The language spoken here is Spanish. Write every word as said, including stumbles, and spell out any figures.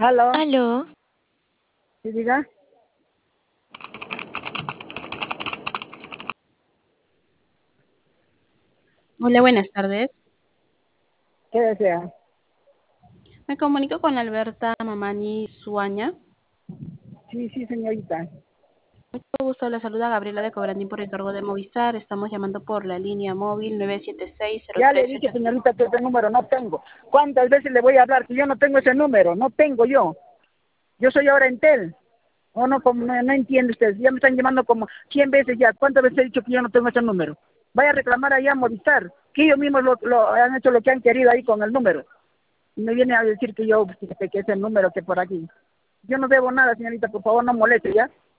Aló, Aló, ¿sí diga? Hola, buenas tardes. ¿Qué desea? Me comunico con Alberta Mamani Suaña. Sí, sí, señorita. Mucho gusto, la saluda Gabriela de Cobrandín por encargo de Movistar. Estamos llamando por la línea móvil nueve siete seis cero Ya le tres dije, ocho cinco. señorita, que ese número no tengo. ¿Cuántas veces le voy a hablar que yo no tengo ese número? No tengo yo. Yo soy ahora Entel. ¿O no, como, no, no entiende usted? Ya me están llamando como cien veces ya. ¿Cuántas veces he dicho que yo no tengo ese número? Vaya a reclamar allá a Movistar, que ellos mismos lo, lo han hecho lo que han querido ahí con el número. Y me viene a decir que yo, que, que es el número que por aquí. Yo no debo nada, señorita, por favor, no moleste, ¿ya?